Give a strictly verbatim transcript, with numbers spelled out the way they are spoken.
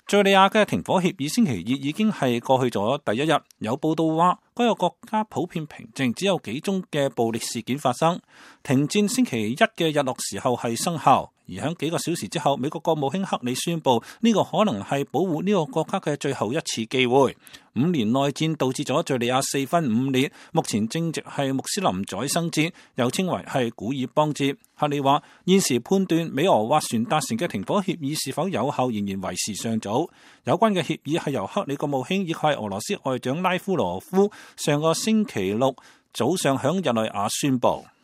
敘利亞嘅停火協議星期二已經係過去咗第一日，有報道話該個國家普遍平靜，只有幾宗嘅暴力事件發生。停戰星期一嘅日落時候係生效，而喺幾個小時之後，美國國務卿克里宣布呢個可能係保護呢個國家嘅最後一次機會。五年內戰導致咗敘利亞四分五裂，目前正值係穆斯林宰生節，又稱為係古爾邦節。克里話現時判斷美俄斡旋達成嘅停火協議是否有效仍然為時尚早。有關嘅協議係由克里國務卿以及俄羅斯外長拉夫羅夫上個星期六早上響日內瓦宣布。